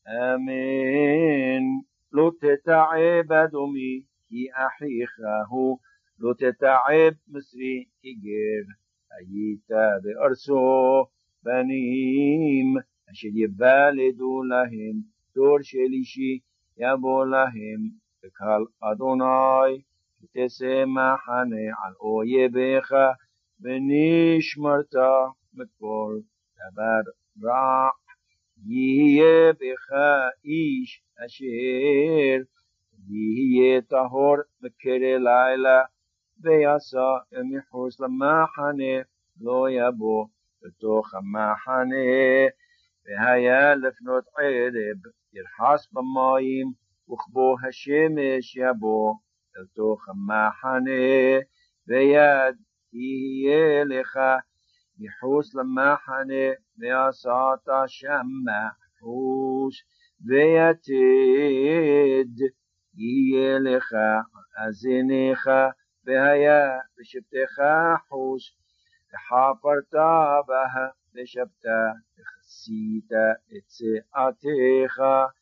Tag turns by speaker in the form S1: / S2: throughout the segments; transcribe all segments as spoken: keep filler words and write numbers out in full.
S1: אמן. לא תתעב אדומי כי אחיך הוא, לא תתעב מצרי כי גר. היית בארצו בנים אשר יוולדו להם, דור שלישי יבוא להם בקהל אדוני. תעשה מחנה על אויביך ונשמרת מכל דבר רע. יהיה בך איש אשר יהיה טהור בקרי לילה, ויעשה מחוץ למחנה, לא יבוא בתוך המחנה. והיה לפנות ערב ירחץ במים, וכבו השמש יבוא אל תוך המחנה. ויד תהיה לך מחוץ למחנה, ועשת שם מחוץ. ויתד יהיה לך אזניך, והיה בשבתך חוץ, וחפרת בה ושבת, וכסית את צאתך.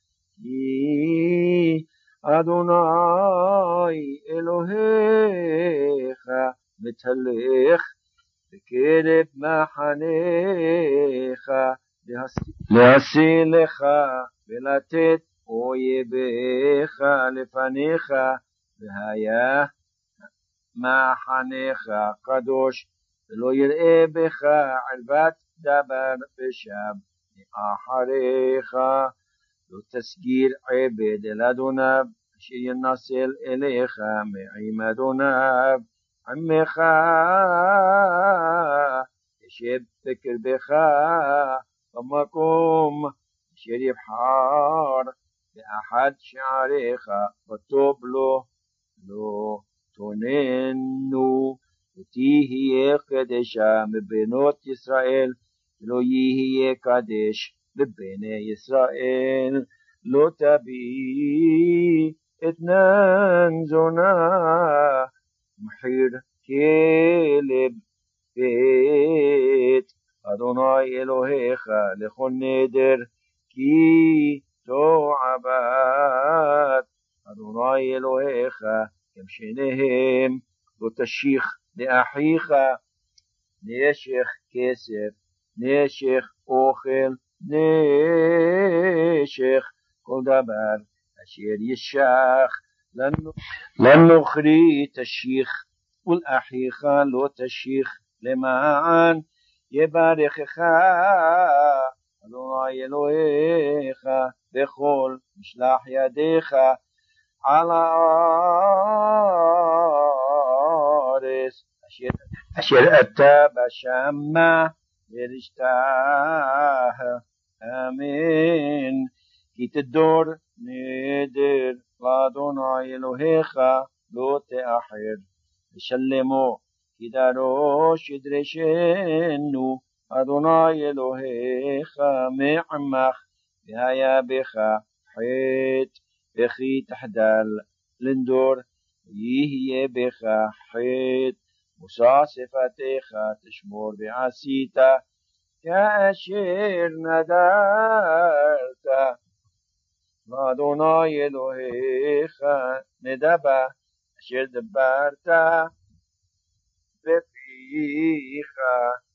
S1: כי אדוני אלוהיך מתהלך בקרב מחניך, להשיא לך ולתת אויביך לפניך. והיה מחניך קדוש, ולא יראה בך ערבת דבר ושב מאחריך. לא תסגיר עבד אל אדוניו, אשר ינסל אליך מעם אדוניו. עמך ישב בקרבך במקום אשר יבחר באחד שעריך, וטוב לו, לא תוננו. ותהיה קדשה מבנות ישראל, לא יהיה קדש בבני ישראל. לא תביא אתנן זונה מחיר כלב בית אדוני אלוהיך לכל נדר, כי תועבת אדוני אלוהיך כמשניהם. לא תשיך לאחיך נשך כסף, נשך אוכל, נשך כל דבר אשר ישך. לנוכרי תשיך, ולאחיך לא תשיך, למען יברכך אדוני אלוהיך בכל משלח ידיך על הארץ אשר, אשר אתה בשמה לרשתה. אמן. כי תדור נדר לאדוני אלוהיך לא תאחר, ושלמו כי דרוש ידרשנו אדוני אלוהיך מעמך. והיה בך חטא וכי תחדל לנדור, יהיה בך חטא מושא שפתיך תשמור ועשית כאשר נדרת לאדוני אלוהיך נדבה אשר דברת בפיך.